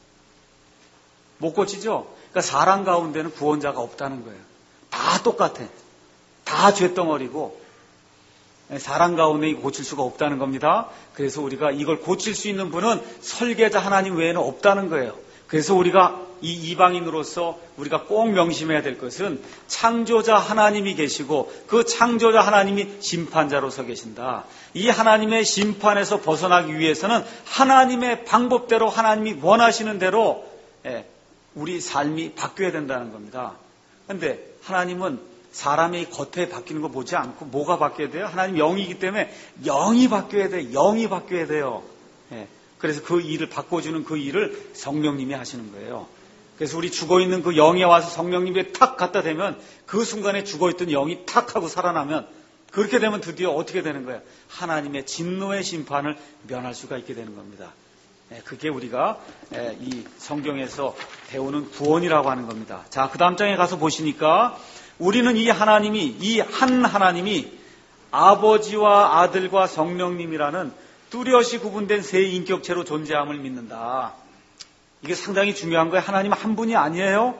못 고치죠? 그러니까 사람 가운데는 구원자가 없다는 거예요. 다 똑같아. 다 죄덩어리고 사람 가운데 고칠 수가 없다는 겁니다. 그래서 우리가 이걸 고칠 수 있는 분은 설계자 하나님 외에는 없다는 거예요. 그래서 우리가 이 이방인으로서 우리가 꼭 명심해야 될 것은 창조자 하나님이 계시고 그 창조자 하나님이 심판자로 서 계신다. 이 하나님의 심판에서 벗어나기 위해서는 하나님의 방법대로 하나님이 원하시는 대로 우리 삶이 바뀌어야 된다는 겁니다. 그런데 하나님은 사람의 겉에 바뀌는 거 보지 않고 뭐가 바뀌어야 돼요? 하나님 영이기 때문에 영이 바뀌어야 돼요. 영이 바뀌어야 돼요. 그래서 그 일을 바꿔주는 그 일을 성령님이 하시는 거예요. 그래서 우리 죽어있는 그 영이 와서 성령님에 탁 갖다 대면 그 순간에 죽어있던 영이 탁 하고 살아나면 그렇게 되면 드디어 어떻게 되는 거예요? 하나님의 진노의 심판을 면할 수가 있게 되는 겁니다. 그게 우리가 이 성경에서 배우는 구원이라고 하는 겁니다. 자, 그 다음 장에 가서 보시니까 우리는 이 한 하나님이 아버지와 아들과 성령님이라는 뚜렷이 구분된 세 인격체로 존재함을 믿는다. 이게 상당히 중요한 거예요. 하나님 한 분이 아니에요.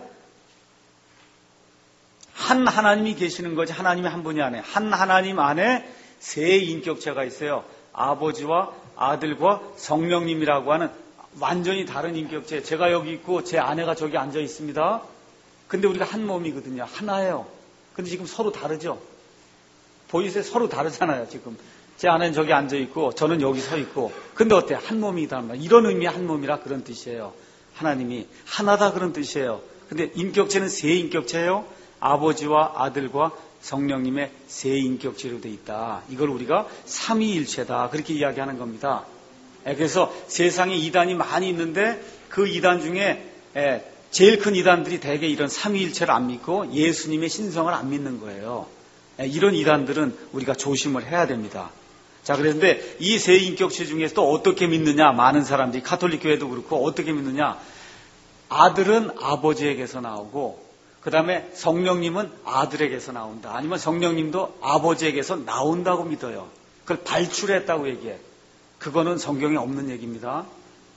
한 하나님이 계시는 거지 하나님이 한 분이 아니에요. 한 하나님 안에 세 인격체가 있어요. 아버지와 아들과 성령님이라고 하는 완전히 다른 인격체. 제가 여기 있고 제 아내가 저기 앉아 있습니다. 근데 우리가 한 몸이거든요. 하나예요. 근데 지금 서로 다르죠. 보이세요? 서로 다르잖아요. 지금 제 아내는 저기 앉아 있고 저는 여기 서 있고. 근데 어때요? 한 몸이다. 이런 의미의 한 몸이라 그런 뜻이에요. 하나님이 하나다 그런 뜻이에요. 근데 인격체는 세 인격체예요. 아버지와 아들과 성령님의 세 인격체로 돼 있다. 이걸 우리가 삼위일체다. 그렇게 이야기하는 겁니다. 그래서 세상에 이단이 많이 있는데 그 이단 중에 제일 큰 이단들이 대개 이런 삼위일체를 안 믿고 예수님의 신성을 안 믿는 거예요. 이런 이단들은 우리가 조심을 해야 됩니다. 자, 그런데 이 세 인격체 중에서 또 어떻게 믿느냐? 많은 사람들이 가톨릭 교회도 그렇고 어떻게 믿느냐? 아들은 아버지에게서 나오고 그 다음에 성령님은 아들에게서 나온다. 아니면 성령님도 아버지에게서 나온다고 믿어요. 그걸 발출했다고 얘기해. 그거는 성경에 없는 얘기입니다.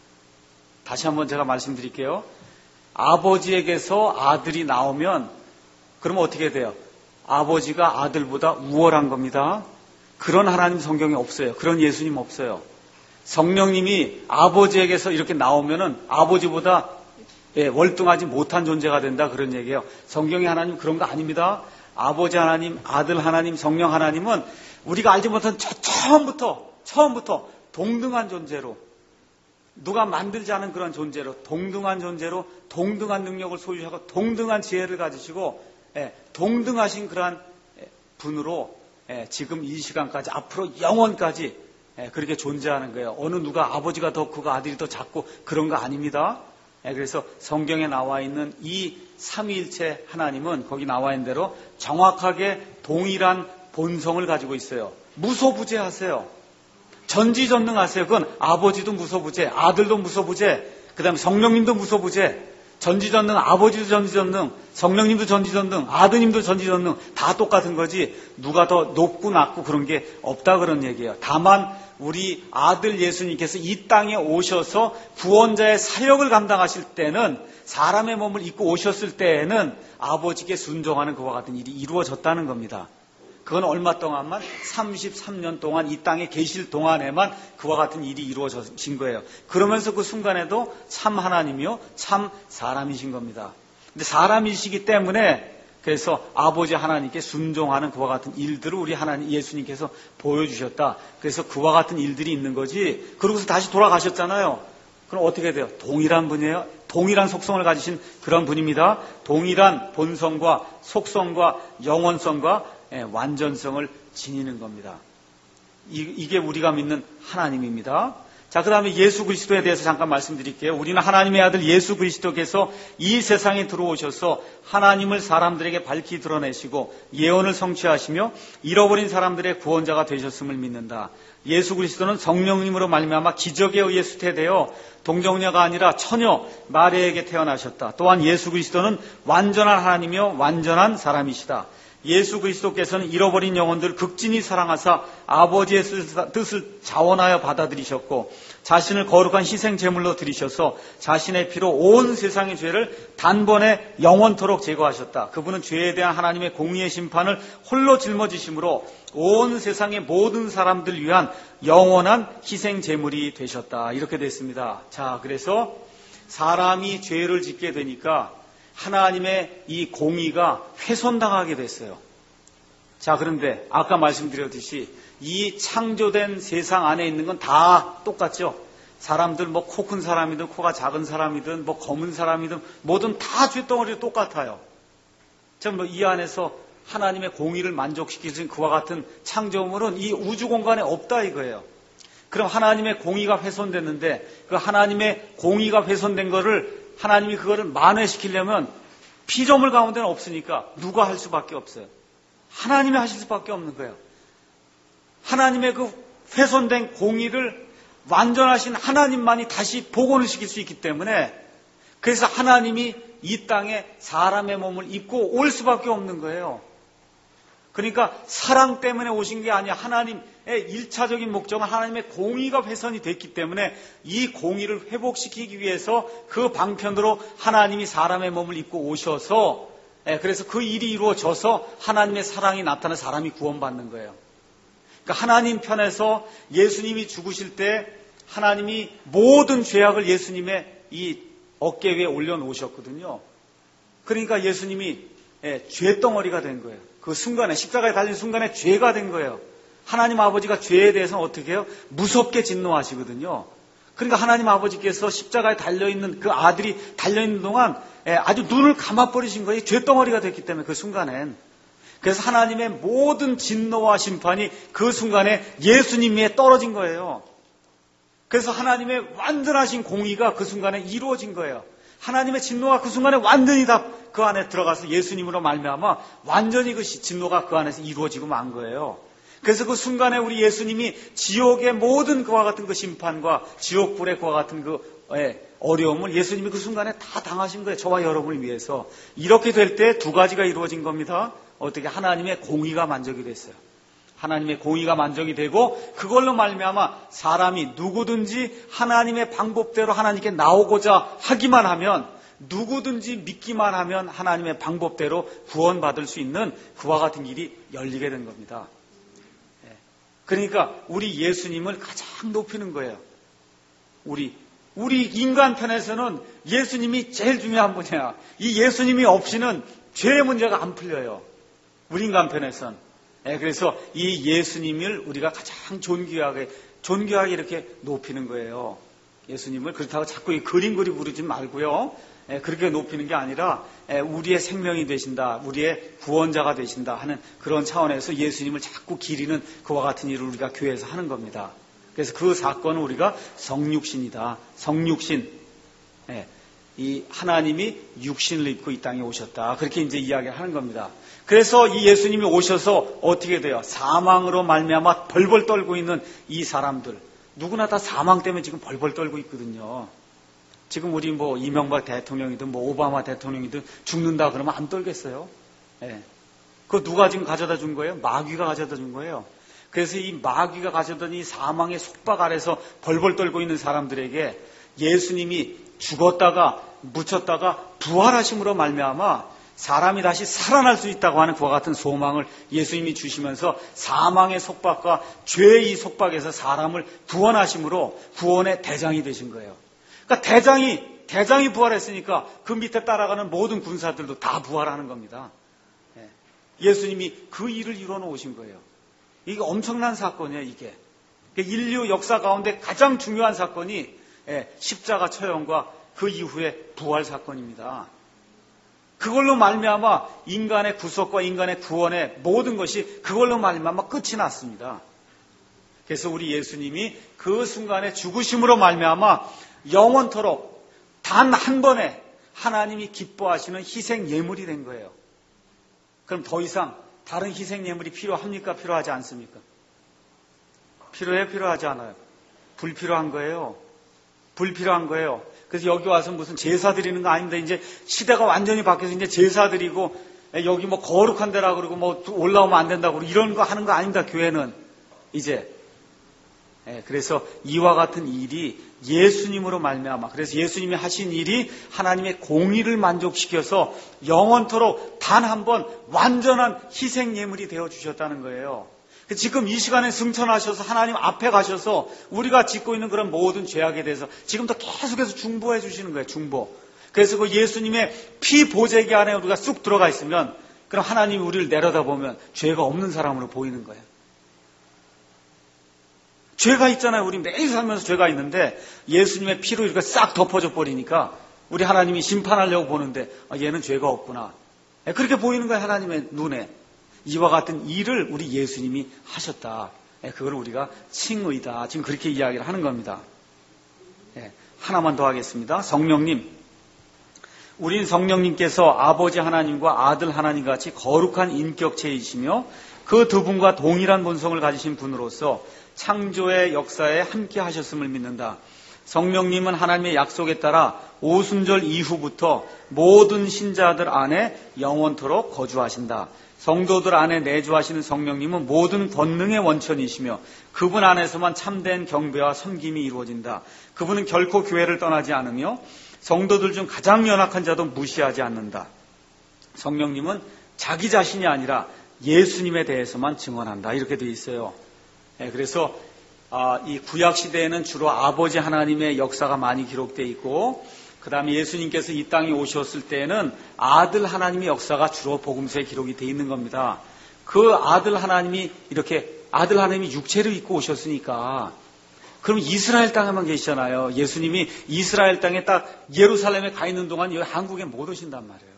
다시 한번 제가 말씀드릴게요. 아버지에게서 아들이 나오면 그러면 어떻게 돼요? 아버지가 아들보다 우월한 겁니다. 그런 하나님 성경에 없어요. 그런 예수님 없어요. 성령님이 아버지에게서 이렇게 나오면은 아버지보다 월등하지 못한 존재가 된다 그런 얘기예요. 성경의 하나님 그런 거 아닙니다. 아버지 하나님, 아들 하나님, 성령 하나님은 우리가 알지 못한 처음부터 동등한 존재로 누가 만들지 않은 그런 존재로 동등한 능력을 소유하고 동등한 지혜를 가지시고 동등하신 그러한 분으로 지금 이 시간까지 앞으로 영원까지 그렇게 존재하는 거예요. 어느 누가 아버지가 더 크고 아들이 더 작고 그런 거 아닙니다. 그래서 성경에 나와 있는 이 삼위일체 하나님은 거기 나와 있는 대로 정확하게 동일한 본성을 가지고 있어요. 무소부재하세요. 전지전능하세요. 그건 아버지도 무소부재, 아들도 무소부재, 그 다음에 성령님도 무소부재. 전지전능, 아버지도 전지전능, 성령님도 전지전능, 아드님도 전지전능, 다 똑같은 거지 누가 더 높고 낮고 그런 게 없다 그런 얘기예요. 다만 우리 아들 예수님께서 이 땅에 오셔서 구원자의 사역을 감당하실 때는, 사람의 몸을 입고 오셨을 때에는 아버지께 순종하는 그와 같은 일이 이루어졌다는 겁니다. 그건 얼마 동안만? 33년 동안 이 땅에 계실 동안에만 그와 같은 일이 이루어진 거예요. 그러면서 그 순간에도 참 하나님이요 참 사람이신 겁니다. 근데 사람이시기 때문에 그래서 아버지 하나님께 순종하는 그와 같은 일들을 우리 하나님 예수님께서 보여주셨다. 그래서 그와 같은 일들이 있는 거지. 그러고서 다시 돌아가셨잖아요. 그럼 어떻게 돼요? 동일한 분이에요. 동일한 속성을 가지신 그런 분입니다. 동일한 본성과 속성과 영원성과 완전성을 지니는 겁니다. 이게 우리가 믿는 하나님입니다. 자, 그 다음에 예수 그리스도에 대해서 잠깐 말씀드릴게요. 우리는 하나님의 아들 예수 그리스도께서 이 세상에 들어오셔서 하나님을 사람들에게 밝히 드러내시고 예언을 성취하시며 잃어버린 사람들의 구원자가 되셨음을 믿는다. 예수 그리스도는 성령님으로 말미암아 기적에 의해 수태되어 동정녀가 아니라 처녀 마리아에게 태어나셨다. 또한 예수 그리스도는 완전한 하나님이며 완전한 사람이시다. 예수 그리스도께서는 잃어버린 영혼들을 극진히 사랑하사 아버지의 뜻을 자원하여 받아들이셨고 자신을 거룩한 희생 제물로 드리셔서 자신의 피로 온 세상의 죄를 단번에 영원토록 제거하셨다. 그분은 죄에 대한 하나님의 공의의 심판을 홀로 짊어지심으로 온 세상의 모든 사람들 위한 영원한 희생 제물이 되셨다. 이렇게 됐습니다. 자, 그래서 사람이 죄를 짓게 되니까 하나님의 이 공의가 훼손당하게 됐어요. 자, 그런데 아까 말씀드렸듯이 이 창조된 세상 안에 있는 건 다 똑같죠. 사람들 뭐 코 큰 사람이든 코가 작은 사람이든 뭐 검은 사람이든 뭐든 다 쇳덩어리 똑같아요. 참 뭐 이 안에서 하나님의 공의를 만족시키신 그와 같은 창조물은 이 우주 공간에 없다 이거예요. 그럼 하나님의 공의가 훼손됐는데 그 하나님의 공의가 훼손된 거를 하나님이 그거를 만회시키려면 피조물 가운데는 없으니까 누가 할 수밖에 없어요. 하나님이 하실 수밖에 없는 거예요. 하나님의 그 훼손된 공의를 완전하신 하나님만이 다시 복원을 시킬 수 있기 때문에 그래서 하나님이 이 땅에 사람의 몸을 입고 올 수밖에 없는 거예요. 그러니까 사랑 때문에 오신 게 아니야. 하나님의 1차적인 목적은 하나님의 공의가 훼손이 됐기 때문에 이 공의를 회복시키기 위해서 그 방편으로 하나님이 사람의 몸을 입고 오셔서 그래서 그 일이 이루어져서 하나님의 사랑이 나타나 사람이 구원받는 거예요. 그러니까 하나님 편에서 예수님이 죽으실 때 하나님이 모든 죄악을 예수님의 이 어깨 위에 올려놓으셨거든요. 그러니까 예수님이 죄덩어리가 된 거예요. 그 순간에 십자가에 달린 순간에 죄가 된 거예요. 하나님 아버지가 죄에 대해서는 어떻게 해요? 무섭게 진노하시거든요. 그러니까 하나님 아버지께서 십자가에 달려있는 그 아들이 달려있는 동안 아주 눈을 감아버리신 거예요. 죄덩어리가 됐기 때문에 그 순간엔. 그래서 하나님의 모든 진노와 심판이 그 순간에 예수님 위에 떨어진 거예요. 그래서 하나님의 완전하신 공의가 그 순간에 이루어진 거예요. 하나님의 진노가 그 순간에 완전히 다 그 안에 들어가서 예수님으로 말미암아 완전히 그 진노가 그 안에서 이루어지고 만 거예요. 그래서 그 순간에 우리 예수님이 지옥의 모든 그와 같은 그 심판과 지옥불의 그와 같은 그 어려움을 예수님이 그 순간에 다 당하신 거예요. 저와 여러분을 위해서. 이렇게 될 때 두 가지가 이루어진 겁니다. 어떻게 하나님의 공의가 만족이 됐어요. 하나님의 공의가 만족이 되고 그걸로 말미암아 사람이 누구든지 하나님의 방법대로 하나님께 나오고자 하기만 하면 누구든지 믿기만 하면 하나님의 방법대로 구원받을 수 있는 그와 같은 길이 열리게 된 겁니다. 그러니까 우리 예수님을 가장 높이는 거예요. 우리 인간 편에서는 예수님이 제일 중요한 분이야. 이 예수님이 없이는 죄의 문제가 안 풀려요. 우리 인간 편에서는. 그래서 이 예수님을 우리가 가장 존귀하게 이렇게 높이는 거예요. 예수님을 그렇다고 자꾸 이 그림 그리 부르지 말고요. 그렇게 높이는 게 아니라 우리의 생명이 되신다, 우리의 구원자가 되신다 하는 그런 차원에서 예수님을 자꾸 기리는 그와 같은 일을 우리가 교회에서 하는 겁니다. 그래서 그 사건은 우리가 성육신이다. 성육신. 이 하나님이 육신을 입고 이 땅에 오셨다. 그렇게 이제 이야기를 하는 겁니다. 그래서 이 예수님이 오셔서 어떻게 돼요? 사망으로 말미암아 벌벌 떨고 있는 이 사람들, 누구나 다 사망 때문에 지금 벌벌 떨고 있거든요. 지금 우리 뭐 이명박 대통령이든 뭐 오바마 대통령이든 죽는다 그러면 안 떨겠어요? 예. 그거 누가 지금 가져다 준 거예요? 마귀가 가져다 준 거예요. 그래서 이 마귀가 가져다 준 이 사망의 속박 아래서 벌벌 떨고 있는 사람들에게 예수님이 죽었다가 묻혔다가 부활하심으로 말미암아 사람이 다시 살아날 수 있다고 하는 그와 같은 소망을 예수님이 주시면서 사망의 속박과 죄의 이 속박에서 사람을 구원하심으로 구원의 대장이 되신 거예요. 그러니까 대장이 부활했으니까 그 밑에 따라가는 모든 군사들도 다 부활하는 겁니다. 예수님이 그 일을 이루어 놓으신 거예요. 이게 엄청난 사건이에요, 이게. 인류 역사 가운데 가장 중요한 사건이 십자가 처형과 그 이후의 부활 사건입니다. 그걸로 말미암아 인간의 구속과 인간의 구원의 모든 것이 그걸로 말미암아 끝이 났습니다. 그래서 우리 예수님이 그 순간에 죽으심으로 말미암아 영원토록 단 한 번에 하나님이 기뻐하시는 희생 예물이 된 거예요. 그럼 더 이상 다른 희생 예물이 필요합니까? 필요하지 않습니까? 필요하지 않아요. 불필요한 거예요. 불필요한 거예요. 그래서 여기 와서 무슨 제사 드리는 거 아닙니다. 이제 시대가 완전히 바뀌어서 이제 제사 드리고 여기 뭐 거룩한 데라 그러고 뭐 올라오면 안 된다고 그러고 이런 거 하는 거 아닙니다. 교회는 이제. 그래서 이와 같은 일이 예수님으로 말미암아, 그래서 예수님이 하신 일이 하나님의 공의를 만족시켜서 영원토록 단 한 번 완전한 희생 예물이 되어 주셨다는 거예요. 지금 이 시간에 승천하셔서 하나님 앞에 가셔서 우리가 짓고 있는 그런 모든 죄악에 대해서 지금도 계속해서 중보해 주시는 거예요. 중보. 그래서 그 예수님의 피 보재기 안에 우리가 쑥 들어가 있으면 그럼 하나님이 우리를 내려다보면 죄가 없는 사람으로 보이는 거예요. 죄가 있잖아요. 우리 매일 살면서 죄가 있는데 예수님의 피로 이렇게 싹 덮어져 버리니까 우리 하나님이 심판하려고 보는데 얘는 죄가 없구나. 그렇게 보이는 거예요. 하나님의 눈에. 이와 같은 일을 우리 예수님이 하셨다. 그걸 우리가 칭의다. 지금 그렇게 이야기를 하는 겁니다. 하나만 더 하겠습니다. 성령님. 우린 성령님께서 아버지 하나님과 아들 하나님 같이 거룩한 인격체이시며 그 두 분과 동일한 본성을 가지신 분으로서 창조의 역사에 함께 하셨음을 믿는다. 성령님은 하나님의 약속에 따라 오순절 이후부터 모든 신자들 안에 영원토록 거주하신다. 성도들 안에 내주하시는 성령님은 모든 권능의 원천이시며 그분 안에서만 참된 경배와 섬김이 이루어진다. 그분은 결코 교회를 떠나지 않으며 성도들 중 가장 연약한 자도 무시하지 않는다. 성령님은 자기 자신이 아니라 예수님에 대해서만 증언한다. 이렇게 되어 있어요. 그래서 이 구약 시대에는 주로 아버지 하나님의 역사가 많이 기록되어 있고 그 다음에 예수님께서 이 땅에 오셨을 때에는 아들 하나님의 역사가 주로 복음서에 기록이 되어 있는 겁니다. 그 아들 하나님이 육체를 입고 오셨으니까 그럼 이스라엘 땅에만 계시잖아요. 예수님이 이스라엘 땅에 딱 예루살렘에 가 있는 동안 여기 한국에 못 오신단 말이에요.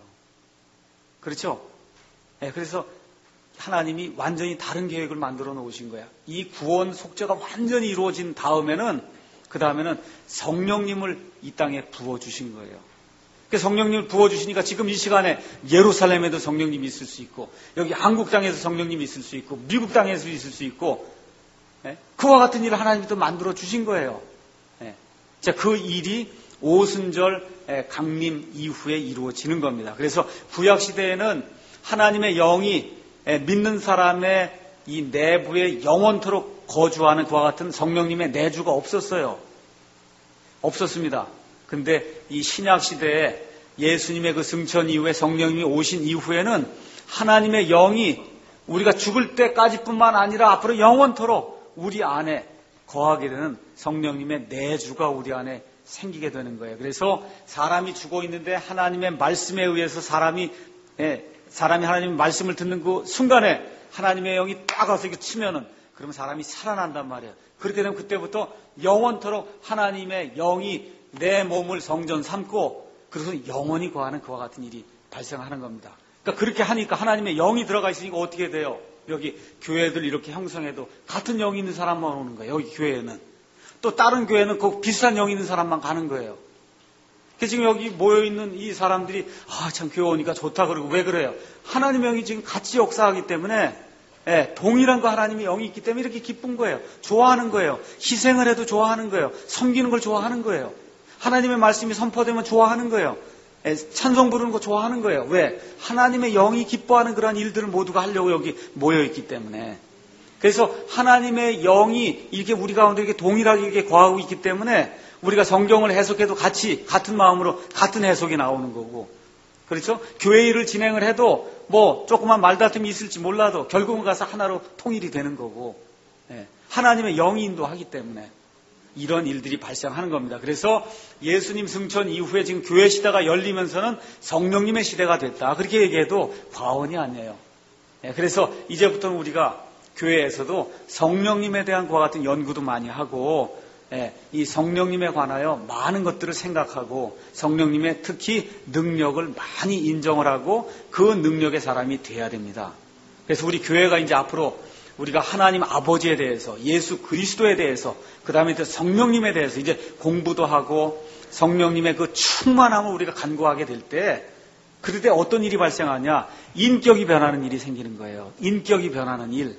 그렇죠? 그래서 하나님이 완전히 다른 계획을 만들어 놓으신 거야. 이 구원 속죄가 완전히 이루어진 다음에는 그 다음에는 성령님을 이 땅에 부어주신 거예요. 성령님을 부어주시니까 지금 이 시간에 예루살렘에도 성령님이 있을 수 있고 여기 한국 땅에서 성령님이 있을 수 있고 미국 땅에서 있을 수 있고 그와 같은 일을 하나님이 또 만들어 주신 거예요. 자, 그 일이 오순절 강림 이후에 이루어지는 겁니다. 그래서 구약시대에는 하나님의 영이 믿는 사람의 이 내부에 영원토록 거주하는 그와 같은 성령님의 내주가 없었어요. 없었습니다. 근데 이 신약 시대에 예수님의 그 승천 이후에 성령님이 오신 이후에는 하나님의 영이 우리가 죽을 때까지뿐만 아니라 앞으로 영원토록 우리 안에 거하게 되는 성령님의 내주가 우리 안에 생기게 되는 거예요. 그래서 사람이 죽어 있는데 하나님의 말씀에 의해서 사람이 하나님의 말씀을 듣는 그 순간에 하나님의 영이 딱 와서 이렇게 치면은 그러면 사람이 살아난단 말이에요. 그렇게 되면 그때부터 영원토록 하나님의 영이 내 몸을 성전 삼고 그래서 영원히 거하는 그와 같은 일이 발생하는 겁니다. 그러니까 그렇게 하니까 하나님의 영이 들어가 있으니까 어떻게 돼요? 여기 교회들 이렇게 형성해도 같은 영이 있는 사람만 오는 거예요. 여기 교회에는. 또 다른 교회는 그 비슷한 영이 있는 사람만 가는 거예요. 지금 여기 모여있는 이 사람들이, 참 교회 오니까 좋다 그러고, 왜 그래요? 하나님의 영이 지금 같이 역사하기 때문에, 동일한 거 하나님의 영이 있기 때문에 이렇게 기쁜 거예요. 좋아하는 거예요. 희생을 해도 좋아하는 거예요. 섬기는 걸 좋아하는 거예요. 하나님의 말씀이 선포되면 좋아하는 거예요. 찬송 부르는 거 좋아하는 거예요. 왜? 하나님의 영이 기뻐하는 그런 일들을 모두가 하려고 여기 모여있기 때문에. 그래서 하나님의 영이 이렇게 우리 가운데 이렇게 동일하게 이렇게 거하고 있기 때문에 우리가 성경을 해석해도 같이 같은 마음으로 같은 해석이 나오는 거고, 그렇죠? 교회 일을 진행을 해도 뭐 조그만 말다툼이 있을지 몰라도 결국은 가서 하나로 통일이 되는 거고, 하나님의 영이 인도하기 때문에 이런 일들이 발생하는 겁니다. 그래서 예수님 승천 이후에 지금 교회 시대가 열리면서는 성령님의 시대가 됐다, 그렇게 얘기해도 과언이 아니에요. 그래서 이제부터는 우리가 교회에서도 성령님에 대한 그와 같은 연구도 많이 하고, 이 성령님에 관하여 많은 것들을 생각하고 성령님의 특히 능력을 많이 인정을 하고 그 능력의 사람이 돼야 됩니다. 그래서 우리 교회가 이제 앞으로 우리가 하나님 아버지에 대해서, 예수 그리스도에 대해서, 그 다음에 성령님에 대해서 이제 공부도 하고 성령님의 그 충만함을 우리가 간구하게 될 때, 그럴 때 어떤 일이 발생하냐? 인격이 변하는 일이 생기는 거예요. 인격이 변하는 일.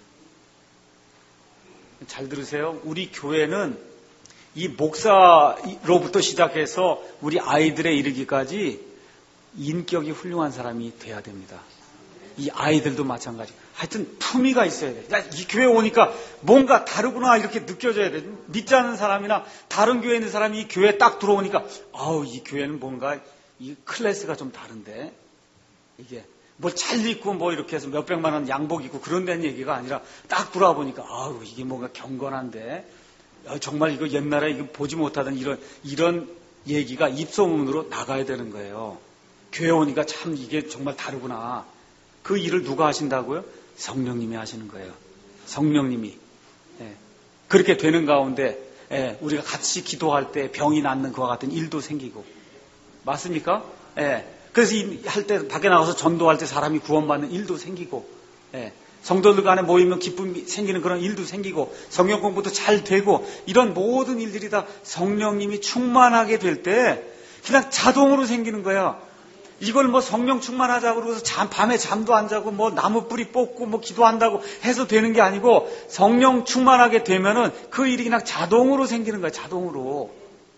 잘 들으세요. 우리 교회는 이 목사로부터 시작해서 우리 아이들에 이르기까지 인격이 훌륭한 사람이 돼야 됩니다. 이 아이들도 마찬가지. 하여튼 품위가 있어야 돼. 이 교회 오니까 뭔가 다르구나 이렇게 느껴져야 돼. 믿지 않는 사람이나 다른 교회에 있는 사람이 이 교회에 딱 들어오니까 이 교회는 뭔가 이 클래스가 좀 다른데, 이게 뭘 잘 입고 뭐 이렇게 해서 몇백만 원 양복 입고 그런 데는 얘기가 아니라 딱 들어와 보니까 이게 뭔가 경건한데, 정말 이거 옛날에 이거 보지 못하던 이런 얘기가 입소문으로 나가야 되는 거예요. 교회 오니까 참 이게 정말 다르구나. 그 일을 누가 하신다고요? 성령님이 하시는 거예요. 성령님이. 그렇게 되는 가운데 우리가 같이 기도할 때 병이 낫는 그와 같은 일도 생기고. 맞습니까? 그래서 할 때 밖에 나가서 전도할 때 사람이 구원받는 일도 생기고, 성도들 간에 모이면 기쁨이 생기는 그런 일도 생기고, 성경 공부도 잘 되고, 이런 모든 일들이 다 성령님이 충만하게 될 때 그냥 자동으로 생기는 거야. 이걸 뭐 성령 충만하자고 그러고서 밤에 잠도 안 자고 뭐 나무 뿌리 뽑고 뭐 기도한다고 해서 되는 게 아니고, 성령 충만하게 되면은 그 일이 그냥 자동으로 생기는 거야. 자동으로.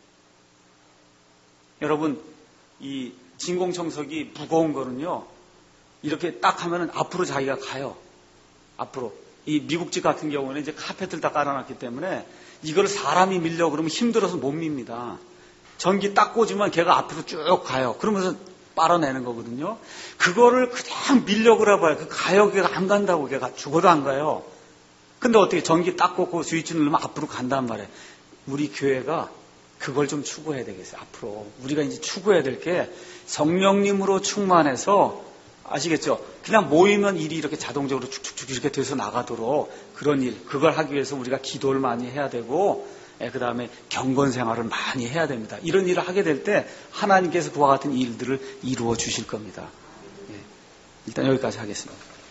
여러분, 이 진공청소기 무거운 거는요, 이렇게 딱 하면은 앞으로 자기가 가요. 앞으로. 이 미국집 같은 경우는 이제 카펫을 다 깔아놨기 때문에 이걸 사람이 밀려고 그러면 힘들어서 못 밉니다. 전기 딱 꽂으면 걔가 앞으로 쭉 가요. 그러면서 빨아내는 거거든요. 그거를 그냥 밀려고 그래봐요. 가요. 걔가 안 간다고. 걔가 죽어도 안 가요. 근데 어떻게 전기 딱 꽂고 스위치 누르면 앞으로 간단 말이에요. 우리 교회가 그걸 좀 추구해야 되겠어요. 앞으로 우리가 이제 추구해야 될 게 성령님으로 충만해서, 아시겠죠? 그냥 모이면 일이 이렇게 자동적으로 축축축 이렇게 돼서 나가도록 그런 일, 그걸 하기 위해서 우리가 기도를 많이 해야 되고, 그 다음에 경건 생활을 많이 해야 됩니다. 이런 일을 하게 될 때 하나님께서 그와 같은 일들을 이루어 주실 겁니다. 일단 여기까지 하겠습니다.